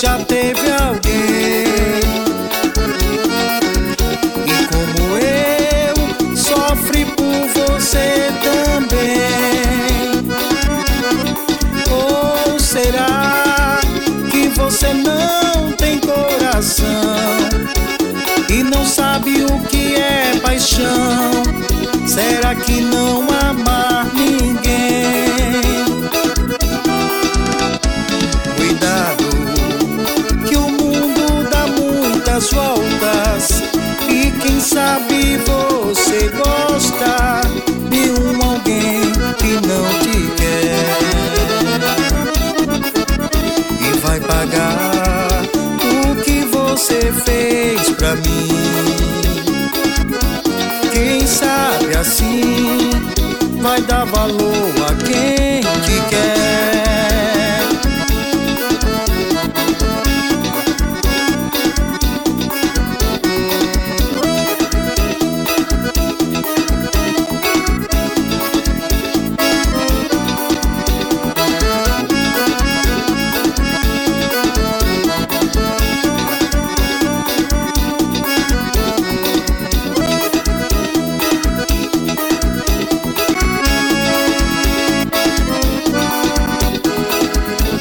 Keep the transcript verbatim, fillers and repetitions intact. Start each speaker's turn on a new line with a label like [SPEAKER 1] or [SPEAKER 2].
[SPEAKER 1] já teve alguém. E como eu, sofre por você também. Ou será que você não tem coração e não sabe o que é paixão? Será que não amar ninguém? Cuidado, que o mundo dá muitas voltas, e quem sabe você gosta de um alguém que não te quer e vai pagar o que você fez pra mim. Quem sabe assim vai dar valor